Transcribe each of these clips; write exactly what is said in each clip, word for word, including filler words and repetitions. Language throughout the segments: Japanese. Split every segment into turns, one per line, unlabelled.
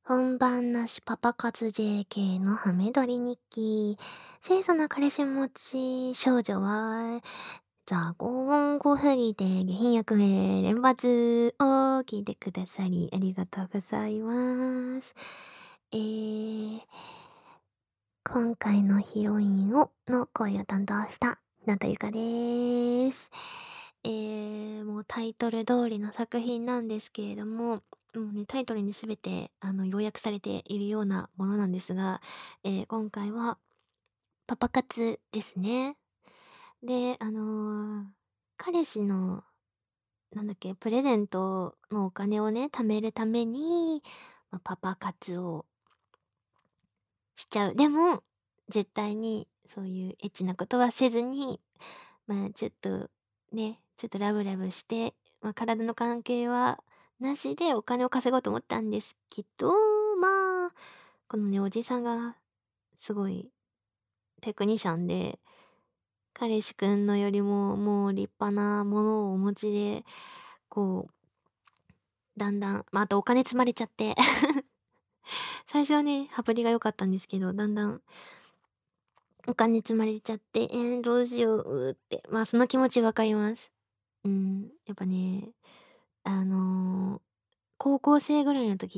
本番なしパパ活 ジェーケー のハメ撮り日記。清楚な彼氏持ち、少女は、雑言語すぎて下品役名連発を聞いてくださりありがとうございます。えー、今回のヒロインを、の声を担当した日向ゆかです。えー、もうタイトル通りの作品なんですけれども、もうね、タイトルにすべて、あの、要約されているようなものなんですが、えー今回は、パパ活ですね。で、あのー彼氏の、なんだっけ、プレゼントのお金をね、貯めるために、まあ、パパ活をしちゃう。でも、絶対にそういうエッチなことはせずに、まあ、ちょっと、ね、ちょっとラブラブして、まあ、体の関係はなしでお金を稼ごうと思ったんですけど、まあ、このね、おじさんがすごいテクニシャンで、彼氏くんのよりももう立派なものをお持ちで、こう、だんだん、まあ、あとお金積まれちゃって最初はね、羽振りが良かったんですけど、だんだんお金積まれちゃって、えー、どうしようって。まあ、その気持ちわかります。うん、やっぱね、あの、高校生ぐらいの時って、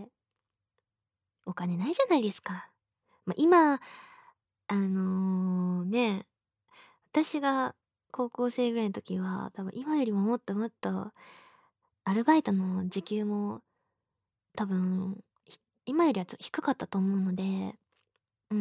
お金ないじゃないですか。ま、今、あの、ね、私が高校生ぐらいの時は、多分今よりももっともっと、アルバイトの時給も多分、ひ今よりはちょっと低かったと思うので、うん。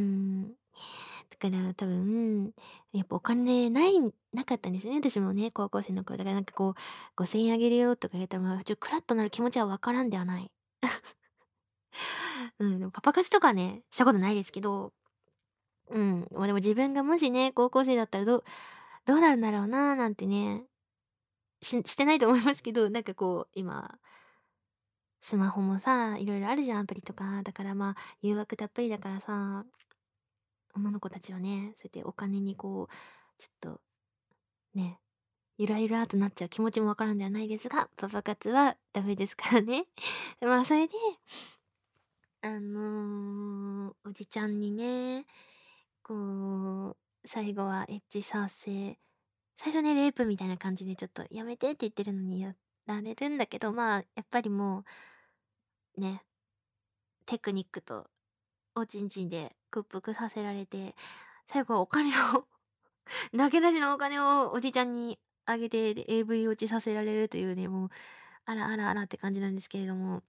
だから多分、やっぱお金ないなかったんですね、私もね、高校生の頃。だからなんかこう、ごせんえんあげるよとか言ったら、まあ、ちょっとクラッとなる気持ちはわからんではない。うん、でもパパ活とかね、したことないですけど、うん、ま、でも自分がもしね、高校生だったらどうどうなるんだろうななんてね、ししてないと思いますけど、なんかこう、今、スマホもさ、いろいろあるじゃん、アプリとか。だからまあ、誘惑たっぷりだからさ、女の子たちはね、そうやってお金にこう、ちょっと、ね、ゆらゆらとなっちゃう気持ちもわからんではないですが、パパ活はダメですからね。まあ、それで、あの、おじちゃんにね、こう、最後はエッチさせ最初ね、レイプみたいな感じでちょっとやめてって言ってるのにやられるんだけど、まあ、やっぱりもう、ね、テクニックとおちんちんで屈服させられて、最後はお金をなけなしのお金をおじちゃんにあげて、で、エーブイ 落ちさせられるというね、もう、あらあらあらって感じなんですけれども、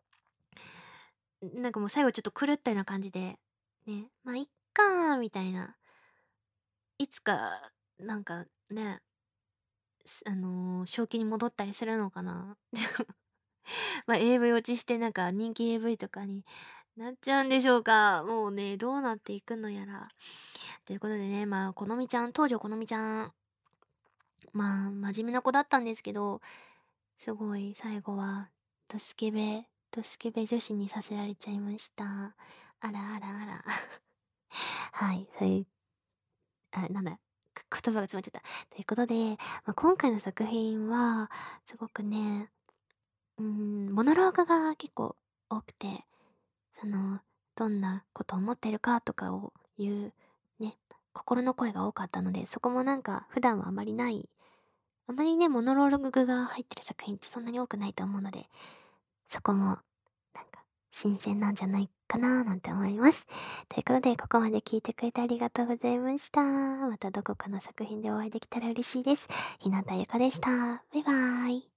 なんかもう最後ちょっと狂ったような感じで、ね、まあ、いっかみたいな。いつか、なんかね、すあの、正気に戻ったりするのかな。ま、エーブイ 落ちしてなんか人気 エーブイ とかになっちゃうんでしょうか。もうね、どうなっていくのやら。ということでね、まあ、このみちゃん東條このみちゃん、まあ、真面目な子だったんですけど、すごい最後は、ドスケベドスケベ女子にさせられちゃいました。あらあらあら。はい、そういう、あ、なんだ、く言葉が詰まっちゃった。ということで、まあ、今回の作品は、すごくね、うーん、モノローグが結構多くて、その、どんなことを思ってるかとかを言う、ね、心の声が多かったので、そこもなんか普段はあまりない、あまりね、モノローグが入ってる作品ってそんなに多くないと思うので、そこも、なんか、新鮮なんじゃないかななんて思います。ということで、ここまで聞いてくれてありがとうございました。またどこかの作品でお会いできたら嬉しいです。ひなたゆかでした。バイバーイ。